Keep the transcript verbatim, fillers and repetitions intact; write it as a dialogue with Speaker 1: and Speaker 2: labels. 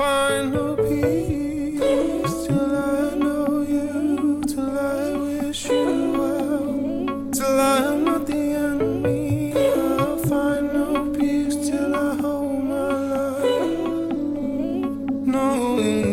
Speaker 1: find no peace till I know you, till I wish you well, till I am not the enemy. I'll find no peace till I hold my love, knowing